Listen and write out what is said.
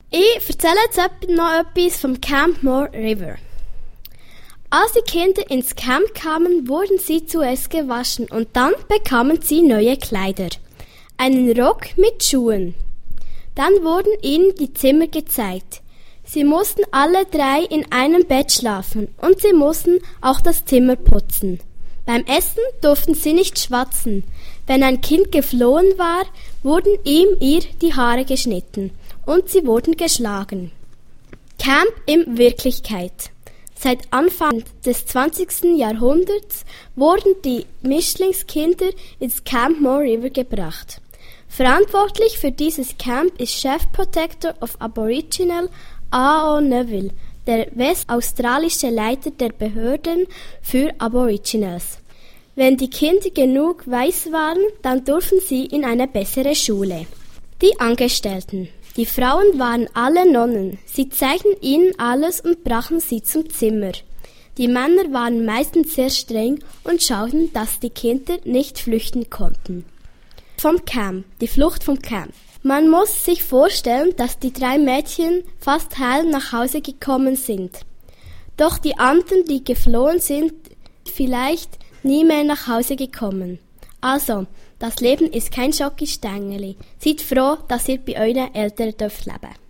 Ich erzähle jetzt noch etwas vom Camp Moore River. Als die Kinder ins Camp kamen, wurden sie zuerst gewaschen und dann bekamen sie neue Kleider. Einen Rock mit Schuhen. Dann wurden ihnen die Zimmer gezeigt. Sie mussten alle 3 in einem Bett schlafen und sie mussten auch das Zimmer putzen. Beim Essen durften sie nicht schwatzen. Wenn ein Kind geflohen war, wurden ihm/ihr die Haare geschnitten und sie wurden geschlagen. Camp in Wirklichkeit. Seit Anfang des 20. Jahrhunderts wurden die Mischlingskinder ins Camp Moore River gebracht. Verantwortlich für dieses Camp ist Chief Protector of Aboriginal A.O. Neville, der westaustralische Leiter der Behörden für Aboriginals. Wenn die Kinder genug weiß waren, dann durften sie in eine bessere Schule. Die Angestellten. Die Frauen waren alle Nonnen. Sie zeigten ihnen alles und brachten sie zum Zimmer. Die Männer waren meistens sehr streng und schauten, dass die Kinder nicht flüchten konnten. Vom Camp. Die Flucht vom Camp. Man muss sich vorstellen, dass die 3 Mädchen fast heil nach Hause gekommen sind. Doch die anderen, die geflohen sind, vielleicht nie mehr nach Hause gekommen. Also, das Leben ist kein Schokistängeli. Seid froh, dass ihr bei euren Eltern leben dürft.